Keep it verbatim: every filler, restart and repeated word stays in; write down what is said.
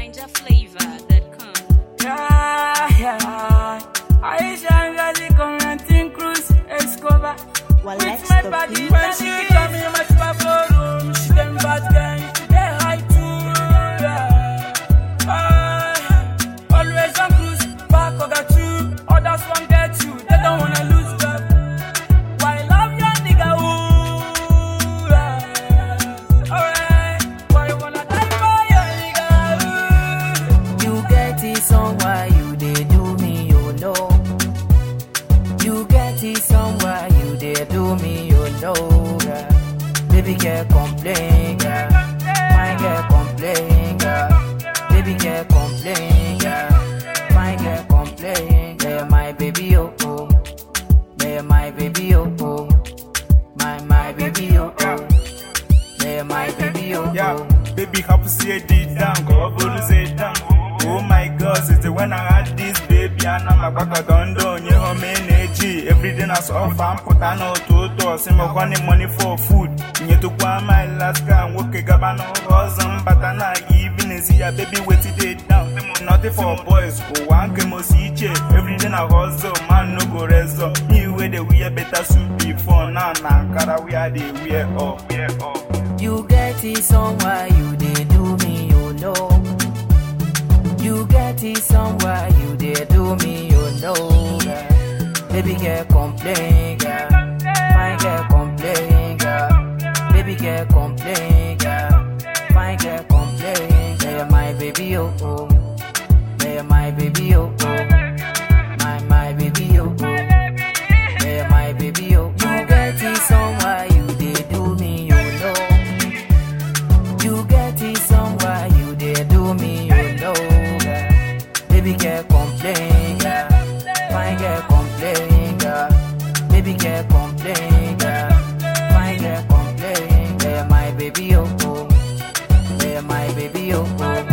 Ninja Flavor dot com. Yeah, yeah. Aisha Ngazi commenting Cruz Escobar. Well, With let's my stop body, it. when she come in my travel room, she them bad gang, they high too. Yeah. Ah, always on cruise, back or got you, others won't get you, they don't wanna lose job. Why love your nigga? Ooh, yeah. Alright, why you wanna die for your nigga? Ooh. You get it somewhere, you they do me, you know. You get it somewhere, you they do me, you know. Yeah. Baby can't complain, yeah. My girl complain, yeah. Baby can't complain, yeah. My girl complain, yeah. My baby, oh oh, yeah. My baby, oh oh, my my baby, oh oh, yeah. My baby, oh Yeah, oh. baby, happy see it down, go over say down. Oh my God, since when I had this baby, and I'm a back on down, you know, energy. Every day I saw fam, put on out to toss him of money for food. You to go on my last car, work a gabano, husband, but I'm not even see a baby waiting it down. Nothing for boys, who one can most each every day I hustle, man, no go reso. You where the we are better suit before now, now, cara we are the we are up, we are up. You get it somewhere, you they do me, you know. You get it somewhere, you they do me, you know. Yeah. Baby girl complain, yeah. My girl complain, yeah. Baby girl complain, yeah. My girl complain, yeah. My baby, oh oh, yeah. My baby, oh oh, my my baby, oh oh, yeah. My baby, oh. You get it somewhere, you they do me, you know. You get it somewhere, you they do me, you know. Yeah. Baby girl complain, yeah. My girl complain, yeah. Baby girl complain, yeah. My girl complain, yeah. My baby, oh oh, yeah. My baby, oh oh.